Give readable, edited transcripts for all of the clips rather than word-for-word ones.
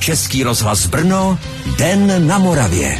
Český rozhlas Brno, Den na Moravě.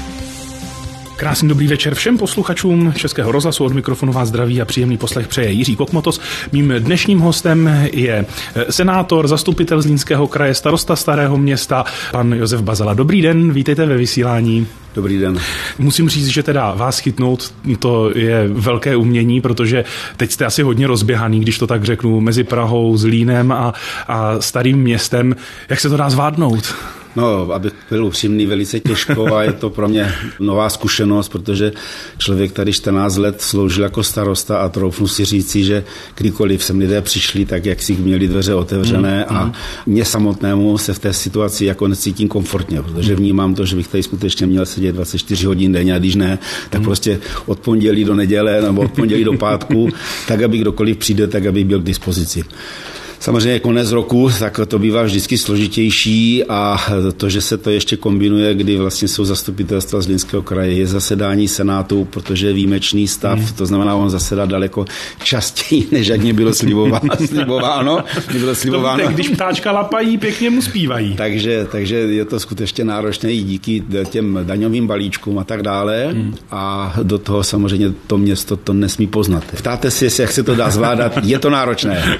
Krásný dobrý večer všem posluchačům Českého rozhlasu, od mikrofonu vás zdraví a příjemný poslech přeje Jiří Kokmotos. Mým dnešním hostem je senátor, zastupitel Zlínského kraje, starosta Starého Města, pan Josef Bazala. Dobrý den, vítejte ve vysílání. Dobrý den. Musím říct, že teda vás chytnout, to je velké umění, protože teď jste asi hodně rozběhaný, když to tak řeknu, mezi Prahou, Zlínem a Starým Městem. Jak se to dá zvládnout? No, abych byl upřímný, velice těžko a je to pro mě nová zkušenost, protože člověk tady 14 let sloužil jako starosta a troufnu si říci, že kdykoliv sem lidé přišli, tak jak si měli dveře otevřené a mě samotnému se v té situaci jako necítím komfortně, protože vnímám to, že bych tady skutečně měl sedět 24 hodin denně a když ne, tak prostě od pondělí do neděle nebo od pondělí do pátku, tak aby kdokoliv přijde, tak aby byl k dispozici. Samozřejmě konec roku, tak to bývá vždycky složitější a to, že se to ještě kombinuje, kdy vlastně jsou zastupitelstva Zlínského kraje, je zasedání senátu, protože je výjimečný stav, to znamená, on zasedá daleko častěji, než jak mě bylo slibováno. Když ptáčka lapají, pěkně mu zpívají. Takže je to skutečně náročné i díky těm daňovým balíčkům a tak dále a do toho samozřejmě to město to nesmí poznat. Ptáte si, jak se to dá zvládat, je to náročné.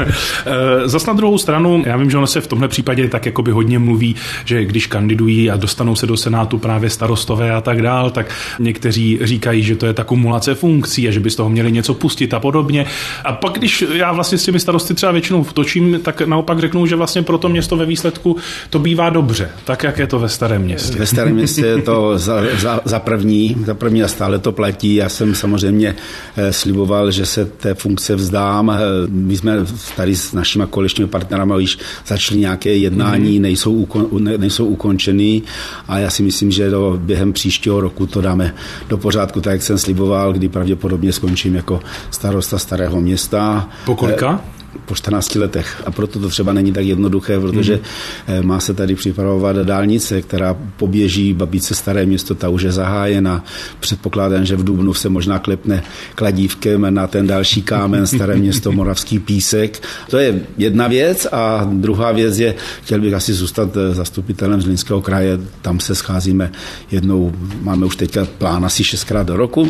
Zas na druhou stranu, já vím, že ono se v tomhle případě tak jakoby hodně mluví, že když kandidují a dostanou se do Senátu právě starostové a tak dál, tak někteří říkají, že to je ta kumulace funkcí a že by z toho měli něco pustit a podobně. A pak, když já vlastně s těmi starosty třeba většinou točím, tak naopak řeknu, že vlastně pro to město ve výsledku to bývá dobře, tak jak je to ve Starém Městě. Ve Starém Městě je to za první a stále to platí. Já jsem samozřejmě sliboval, že se té funkce vzdám. My jsme tady s našimi koaličními partnerami již začaly nějaké jednání, nejsou ukončeny a já si myslím, že během příštího roku to dáme do pořádku, tak jak jsem sliboval, kdy pravděpodobně skončím jako starosta Starého Města. Po kolika? Po 14 letech. A proto to třeba není tak jednoduché, protože má se tady připravovat dálnice, která poběží Babice Staré Město, ta už je zahájena. Předpokládám, že v dubnu se možná klepne kladívkem na ten další kámen Staré Město Moravský Písek. To je jedna věc a druhá věc je, chtěl bych asi zůstat zastupitelem Zlínského kraje, tam se scházíme jednou, máme už teďka plán asi 6krát do roku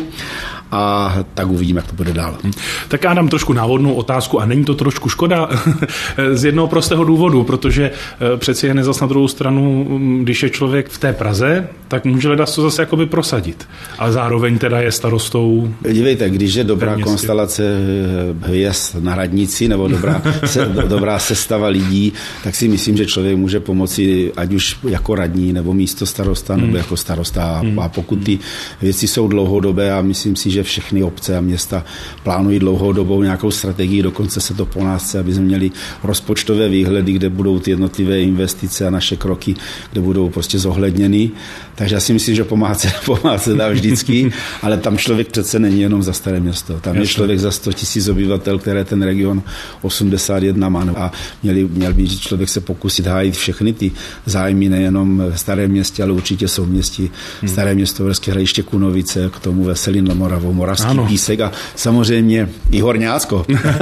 a tak uvidíme, jak to bude dál. Tak já dám trošku návodnou otázku a není to trošku škoda z jednoho prostého důvodu, protože přeci jen zas na druhou stranu, když je člověk v té Praze, tak může ledas to zase jakoby prosadit. Ale zároveň teda je starostou. Dívejte, když je dobrá konstelace hvězd na radnici nebo dobrá sestava lidí, tak si myslím, že člověk může pomoci ať už jako radní nebo místo starosta nebo jako starosta. A pokud ty věci jsou dlouhodobé a myslím si, že všechny obce a města plánují dlouhodobou nějakou strategii, dokonce se to po nás chce, aby jsme měli rozpočtové výhledy, kde budou ty jednotlivé investice a naše kroky, kde budou prostě zohledněny. Takže já si myslím, že pomáhat se dá vždycky, ale tam člověk přece není jenom za Staré Město. Tam je člověk za 100 000 obyvatel, které ten region 81 má. A měl by člověk se pokusit hájit všechny ty zájmy, nejenom v Starém Městě, ale určitě souměstí. Staré Město, Uherské Hradiště, Kunovice, k tomu Veselí nad Moravou, Moravský Písek a samozřejmě i Horňácko.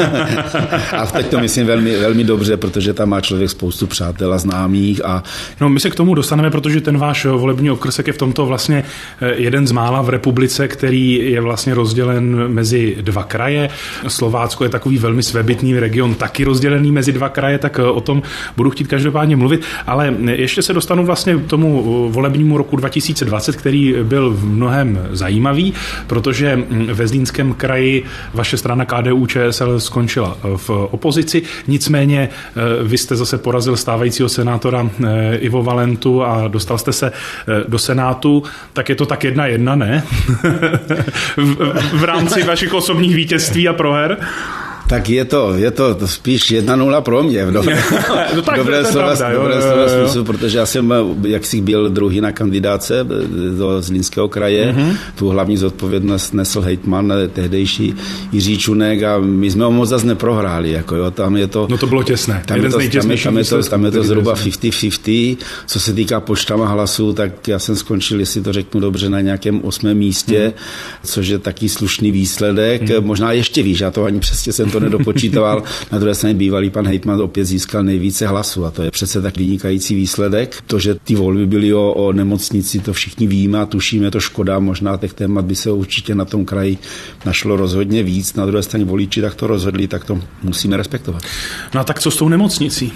A teď to myslím velmi, velmi dobře, protože tam má člověk spoustu přátel a známých. No, my se k tomu dostaneme, protože ten váš volební okrsek je v tomto vlastně jeden z mála v republice, který je vlastně rozdělen mezi dva kraje. Slovácko je takový velmi svébytný region, taky rozdělený mezi dva kraje, tak o tom budu chtít každopádně mluvit. Ale ještě se dostanu vlastně k tomu volebnímu roku 2020, který byl v mnohem zajímavý, protože ve Zlínském kraji vaše strana KDU-ČSL skončila v opozici, nicméně vy jste zase porazil stávajícího senátora Ivo Valentu a dostal jste se do Senátu, tak je to tak 1-1, ne? v rámci vašich osobních vítězství a proher. Tak je to spíš 1-0 pro mě. Dobré slova smyslu, protože já jsem jaksi byl druhý na kandidáce do Zlínského kraje. Tu hlavní zodpovědnost nesl hejtman tehdejší Jiří Čunek a my jsme ho moc zase neprohráli. Jako jo, tam je to, no to bylo těsné. Tam je to zhruba 50-50. Co se týká počtama hlasů, tak já jsem skončil, jestli to řeknu dobře, na nějakém 8. místě, což je taky slušný výsledek. Možná ještě víš, já to ani přesně jsem to nedopočítoval. Na druhé straně bývalý pan hejtman opět získal nejvíce hlasů a to je přece tak vynikající výsledek. To, že ty volby byly o nemocnici, to všichni víme a tušíme, to škoda. Možná těch témat by se určitě na tom kraji našlo rozhodně víc. Na druhé straně voliči tak to rozhodli, tak to musíme respektovat. No a tak co s tou nemocnicí?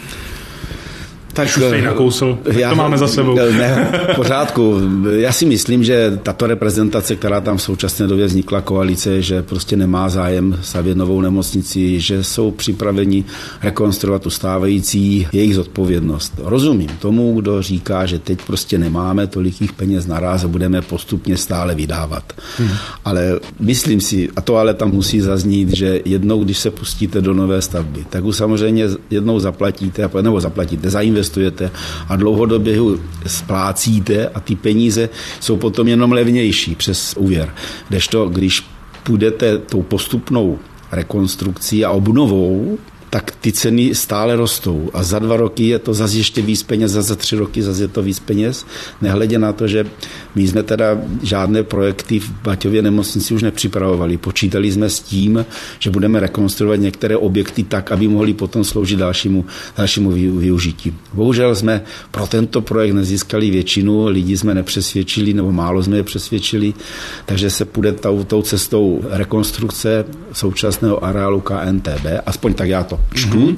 Tak jste nakousl, to máme za sebou. Ne, v pořádku. Já si myslím, že tato reprezentace, která tam v současné době vznikla, koalice, že prostě nemá zájem stavět novou nemocnici, že jsou připraveni rekonstruovat tu stávající, jejich zodpovědnost. Rozumím tomu, kdo říká, že teď prostě nemáme tolikých peněz naraz a budeme postupně stále vydávat. Ale myslím si, a to ale tam musí zaznít, že jednou, když se pustíte do nové stavby, tak už samozřejmě jednou zaplatíte, nebo zainvestujete a dlouhodobě ho splácíte a ty peníze jsou potom jenom levnější přes úvěr. Kdežto, když půjdete tou postupnou rekonstrukcí a obnovou, tak ty ceny stále rostou a za 2 roky je to zase ještě víc peněz, za 3 roky zase je to víc peněz, nehledě na to, že my jsme teda žádné projekty v Baťově nemocnici už nepřipravovali. Počítali jsme s tím, že budeme rekonstruovat některé objekty tak, aby mohli potom sloužit dalšímu využití. Bohužel jsme pro tento projekt nezískali většinu, lidi jsme nepřesvědčili, nebo málo jsme je přesvědčili, takže se půjde tou cestou rekonstrukce současného areálu KNTB, aspoň tak já to čtu,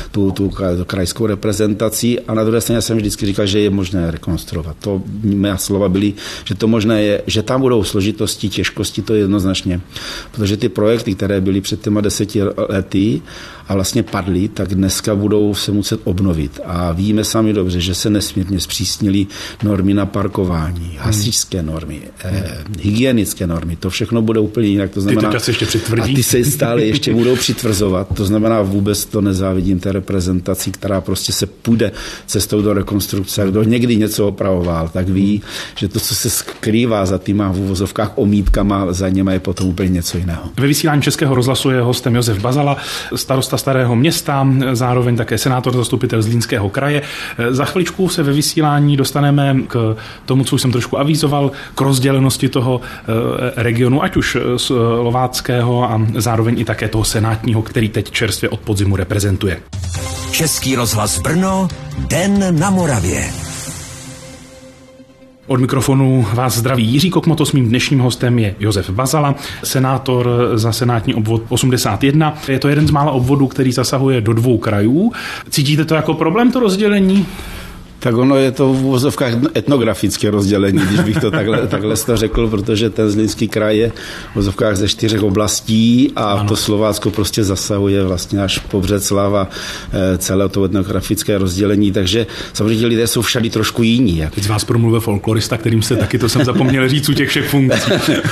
tu krajskou reprezentaci a na druhé straně jsem vždycky říkal, že je možné rekonstruovat. To mé slova byly, že to možné je, že tam budou složitosti, těžkosti, to je jednoznačně. Protože ty projekty, které byly před těma 10 lety a vlastně padly, tak dneska budou se muset obnovit. A víme sami dobře, že se nesmírně zpřísnily normy na parkování, hasičské normy, hygienické normy. To všechno bude úplně jinak. To znamená, ty ještě přitvrdí. A ty se stále ještě budou přitvrzovat. To znamená, vůbec to nezávidím té reprezentaci, která prostě se půjde cestou do rekonstrukce. Kdo někdy něco opravoval, tak ví, že to, co se skrývá za týma v uvozovkách omítkama, za něma je potom úplně něco jiného. Ve vysílání Českého rozhlasu je hostem Josef Bazala, starosta Starého Města, zároveň také senátor zastupitel Zlínského kraje. Za chviličku se ve vysílání dostaneme k tomu, co jsem trošku avízoval, k rozdělenosti toho regionu, ať už slováckého a zároveň i také toho senátního, který teď čerstvě od podzimu reprezentuje. Český rozhlas Brno, Den na Moravě. Od mikrofonu vás zdraví Jiří Kokmotos, mým dnešním hostem je Josef Bazala, senátor za senátní obvod 81. Je to jeden z mála obvodů, který zasahuje do 2 krajů. Cítíte to jako problém, to rozdělení? Tak ono je to v uvozovkách etnografické rozdělení, když bych to takhle řekl, protože ten Zlínský kraj je v uvozovkách ze 4 oblastí a ano. To Slovácko prostě zasahuje vlastně až po Břeclav a celé to etnografické rozdělení, takže samozřejmě lidé jsou všady trošku jiní. Teď z vás promluvil folklorista, kterým se taky, to jsem zapomněl říct, u těch všech funkcí.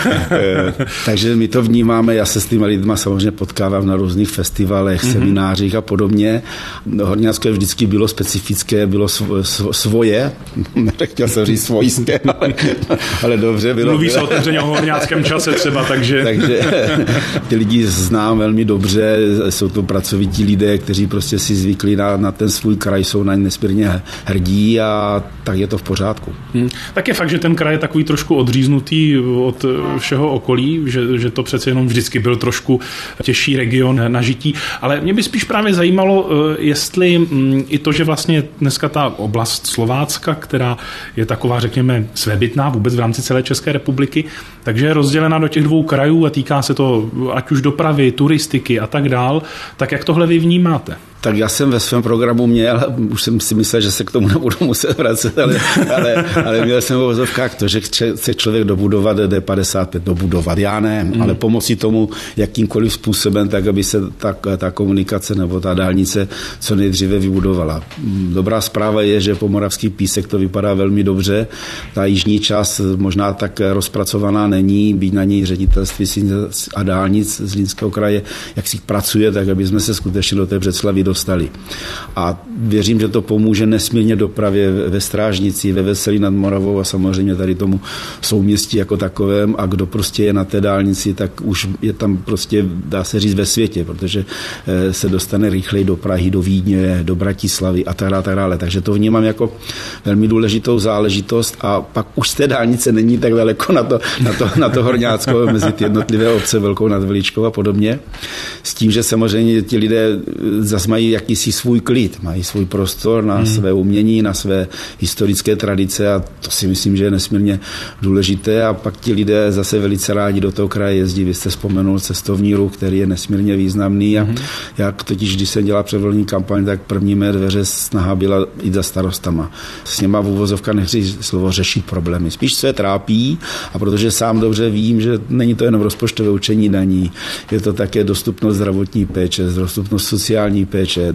Takže my to vnímáme, já se s těmi lidma samozřejmě potkávám na různých festivalech, seminářích a podobně. Horňácko vždycky bylo specifické, bylo svoje, nechtěl jsem říct svojské, ale dobře. Mluví se otevřeně o horňáckém čase třeba, takže ty lidi znám velmi dobře, jsou to pracovití lidé, kteří prostě si zvykli na ten svůj kraj, jsou na ně nesmírně hrdí a tak je to v pořádku. Tak je fakt, že ten kraj je takový trošku odříznutý od všeho okolí, že to přece jenom vždycky byl trošku těžší region na žití, ale mě by spíš právě zajímalo, jestli i to, že vlastně dneska ta oblast Slovácka, která je taková, řekněme, svébytná vůbec v rámci celé České republiky, takže je rozdělena do těch 2 krajů a týká se to ať už dopravy, turistiky a tak dál, tak jak tohle vy vnímáte? Tak já jsem ve svém programu měl, už jsem si myslel, že se k tomu nebudu muset vracet, ale měl jsem v uvozovkách to, že chce člověk dobudovat D55, dobudovat, já ne, ale pomoci tomu jakýmkoliv způsobem, tak aby se ta komunikace nebo ta dálnice co nejdříve vybudovala. Dobrá zpráva je, že po Moravský Písek to vypadá velmi dobře, ta jižní část možná tak rozpracovaná není, byť na něj ředitelství a dálnic Zlínského kraje, jak si pracuje, tak aby jsme se skutečně do té Břeclavi dostali. A věřím, že to pomůže nesmírně dopravě ve Strážnici, ve Veselí nad Moravou a samozřejmě tady tomu souměstí jako takovém a kdo prostě je na té dálnici, tak už je tam prostě, dá se říct, ve světě, protože se dostane rychleji do Prahy, do Vídně, do Bratislavy a tak dále. Takže to vnímám jako velmi důležitou záležitost a pak už z té dálnice není tak daleko na to na to Horňácko, mezi ty jednotlivé obce Velkou nad Veličkou a podobně. S tím, že samozřejmě ti lidé zase mají jakýsi svůj klid, mají svůj prostor na své umění, na své historické tradice a to si myslím, že je nesmírně důležité a pak ti lidé zase velice rádi do toho kraje jezdí. Vy jste vzpomenul cestovní ruch, který je nesmírně významný a jak totiž, když se dělá předvolební kampaň, tak první mé dveře snaha byla jít za starostama. S něma v uvozovkách nechci slovo řešit problémy. Spíš se trápí a protože sám dobře vím, že není to jenom rozpočtové určení daní, je to také dostupnost zdravotní péče, dostupnost sociální péče.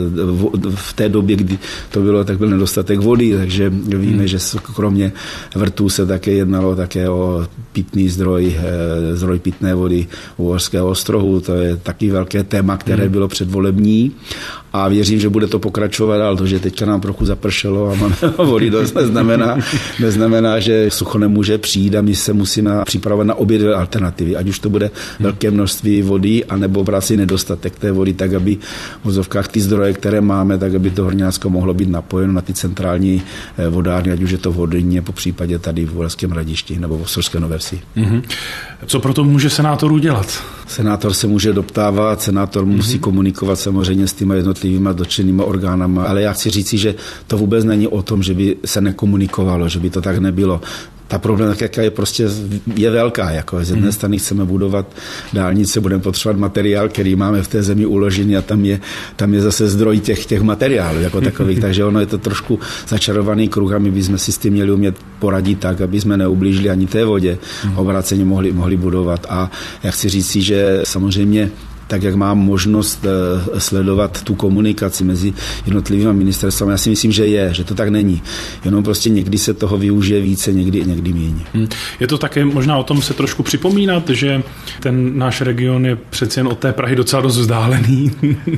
V té době, kdy to bylo, tak byl nedostatek vody, takže víme, že kromě vrtů se také jednalo také o pitný zdroj pitné vody u Uherského Ostrohu. To je taky velké téma, které bylo předvolební. A věřím, že bude to pokračovat, ale to, že teďka nám trochu zapršelo a máme vody dost, neznamená, že sucho nemůže přijít a my se musíme připravovat na obě dvě alternativy. Ať už to bude velké množství vody, anebo právě nedostatek té vody, tak aby v vozovkách ty zdroje, které máme, tak aby to Horňácko mohlo být napojeno na ty centrální vodárny, ať už je to v Hodyně, po případě tady v Uherském Hradišti nebo v Ostrožské Nové Vsi. Co proto může senátor udělat? Senátor se může doptávat, senátor musí komunikovat samozřejmě s těmi jednotlivými dotčenými orgánama, ale já chci říci, že to vůbec není o tom, že by se nekomunikovalo, že by to tak nebylo. Ta problematika je velká. Jako z jedné strany chceme budovat dálnice, budeme potřebovat materiál, který máme v té zemi uložený a tam je zase zdroj těch materiálů jako takových. Takže ono je to trošku začarovaný kruh a my bychom si s tím měli umět poradit tak, aby jsme neublížili ani té vodě. Obráceně mohli budovat. A já chci říct si, že samozřejmě tak jak mám možnost sledovat tu komunikaci mezi jednotlivými ministerstvami, já si myslím, že to tak není. Jenom prostě někdy se toho využije více, někdy méně. Je to také možná o tom se trošku připomínat, že ten náš region je přeci jen od té Prahy docela dost vzdálený.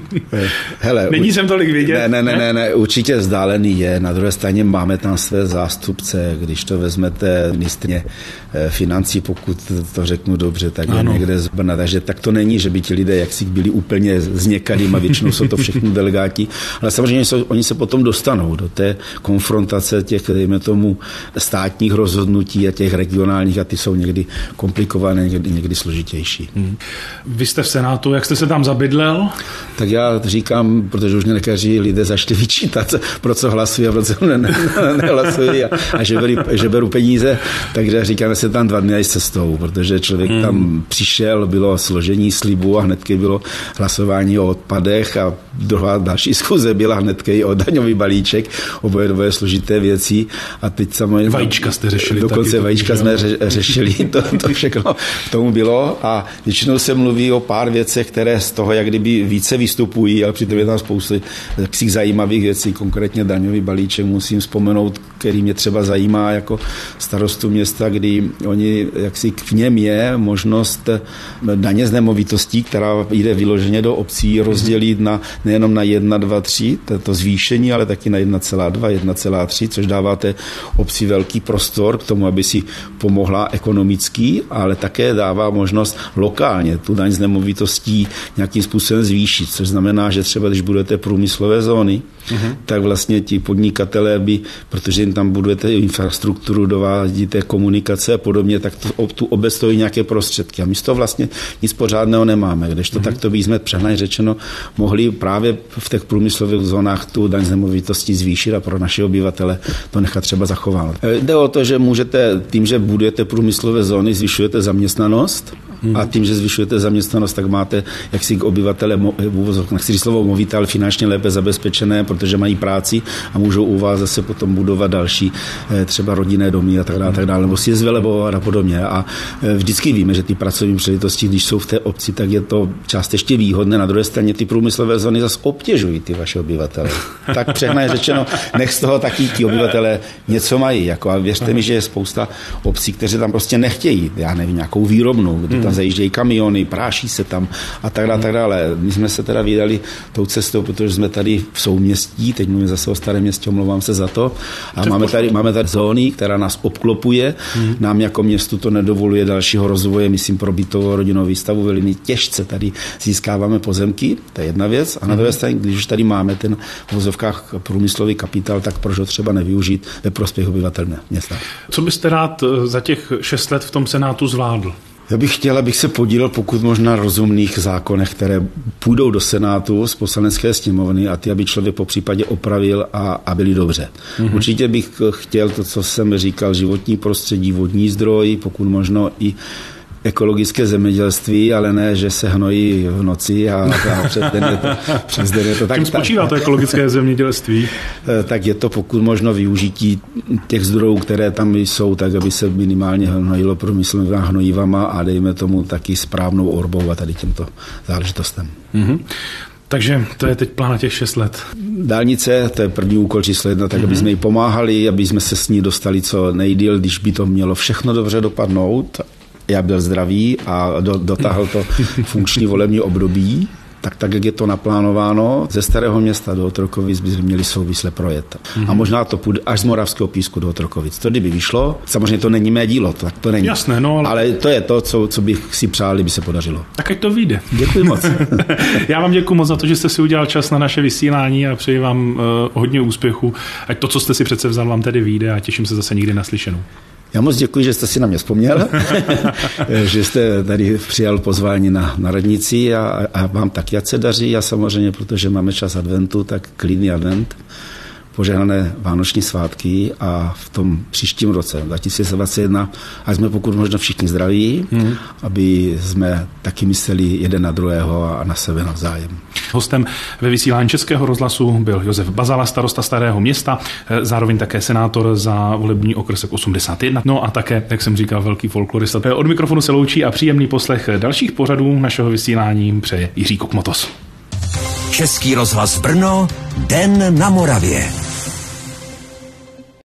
Hele, není sem tolik vidět? Ne, určitě vzdálený je. Na druhé straně máme tam své zástupce, když to vezmete ministryně financí, pokud to řeknu dobře, tak je někde z Brna. Takže tak to není, že by ti lidé jak si byli úplně zněkalým a většinou jsou to všechno delegáti, ale samozřejmě oni se potom dostanou do té konfrontace těch, dejme tomu, státních rozhodnutí a těch regionálních a ty jsou někdy komplikované, někdy složitější. Vy jste v Senátu, jak jste se tam zabydlel? Tak já říkám, protože už někteří lidé začali vyčítat, pro co hlasují a pro co nehlasují a že beru peníze, takže říkáme se tam 2 dny s cestou, protože člověk tam přišel, bylo složení slibu a hnedky bylo hlasování o odpadech a další schůze byla hnedky i o daňový balíček, oboje dvoje složité věci a teď samozřejmě... Vajíčka jste řešili. Dokonce vajíčka jsme řešili, to všechno k tomu bylo a většinou se mluví o pár věcech, které z toho jak kdyby více vystupují, ale přitom je tam spoustu zajímavých věcí, konkrétně daňový balíček musím vzpomenout, který mě třeba zajímá jako starostu města, kdy oni, jaksi v něm je možnost daně z nemovitostí, která jde vyloženě do obcí, rozdělit nejenom na 1, 2, 3, to zvýšení, ale taky na 1,2, 1,3, což dáváte obci velký prostor k tomu, aby si pomohla ekonomicky, ale také dává možnost lokálně tu daň z nemovitostí nějakým způsobem zvýšit, což znamená, že třeba když budete průmyslové zóny, tak vlastně ti podnikatelé protože jim tam budujete infrastrukturu, dovádíte komunikace a podobně, tak tu obec stojí nějaké prostředky. A my z toho vlastně nic pořádného nemáme, kdežto takto by jsme přehnaně řečeno mohli právě v těch průmyslových zónách tu daň z nemovitosti zvýšit a pro naše obyvatele to nechat třeba zachovávat. Jde o to, že můžete tím, že budujete průmyslové zóny, zvyšujete zaměstnanost a tím, že zvyšujete zaměstnanost, tak máte jaksi obyvatele, nechci slovo movité, ale finančně lépe zabezpečené, protože mají práci a můžou u vás zase potom budovat další třeba rodinné domy a tak dále, nebo si je zvelebovat a podobně. A vždycky víme, že ty pracovní příležitosti, když jsou v té obci, tak je to částečně výhodné. Na druhé straně ty průmyslové zóny zase obtěžují ty vaše obyvatele. Tak přehnaně řečeno, nech z toho taky ti obyvatele něco mají. A věřte mi, že je spousta obcí, kteří tam prostě nechtějí, já nevím, nějakou výrobnu, kdy tam zajíždějí kamiony, práší se tam a tak dále. My jsme se teda vydali tou cestou, protože jsme tady v souměstí, teď mluvím zase o Starém Městě, omlouvám se za to, a máme tady zóny, která nás obklopuje, nám jako městu to nedovoluje dalšího rozvoje, myslím pro bytovou rodinnou výstavu, velmi těžce tady získáváme pozemky, to je jedna věc, a na druhé straně, když už tady máme ten v vozovkách průmyslový kapitál, tak proč ho třeba nevyužít ve prospěch obyvatel města. Co byste rád za těch 6 let v tom Senátu zvládl? Já bych chtěl, abych se podílel pokud možná rozumných zákonech, které půjdou do Senátu z Poslanecké sněmovny a ty, aby člověk po případě opravil a byli dobře. Určitě bych chtěl to, co jsem říkal, životní prostředí, vodní zdroj, pokud možno i ekologické zemědělství, ale ne, že se hnojí v noci a přes den je to tak. Čím spočívá to ekologické zemědělství? Tak je to pokud možno využití těch zdrojů, které tam jsou, tak aby se minimálně hnojilo průmyslovými hnojivama a dejme tomu taky správnou orbou a tady těmto záležitostem. Takže to je teď plán na těch 6 let. Dálnice, to je první úkol číslo 1, tak aby jsme jí pomáhali, aby jsme se s ní dostali co nejdýl, když by to mělo všechno dobře dopadnout. Já byl zdravý a dotáhl to funkční volební období, tak, jak je to naplánováno, ze Starého Města do Otrokovic by měli souvisle projet. A možná to půjde až z Moravského Písku do Otrokovic. To kdyby vyšlo, samozřejmě to není mé dílo, tak to není. Jasné, no, ale to je to, co bych si přál, kdyby se podařilo. Tak ať to vyjde. Děkuji moc. Já vám děkuji moc za to, že jste si udělal čas na naše vysílání a přeji vám hodně úspěchu. Ať to, co jste si přece vzal, vám tedy vyjde a těším se zase někdy naslyšenou. Já moc děkuji, že jste si na mě vzpomněl, že jste tady přijal pozvání na radnici a vám taky ať se daří a samozřejmě, protože máme čas adventu, tak klidný advent, požehnané vánoční svátky a v tom příštím roce, 2021, ať jsme pokud možno všichni zdraví, aby jsme taky mysleli jeden na druhého a na sebe navzájem. Hostem ve vysílání Českého rozhlasu byl Josef Bazala, starosta Starého Města, zároveň také senátor za volební okrsek 81, no a také, jak jsem říkal, velký folklorista. Od mikrofonu se loučí a příjemný poslech dalších pořadů našeho vysílání přeje Jiří Kokmotos. Český rozhlas Brno, Den na Moravě.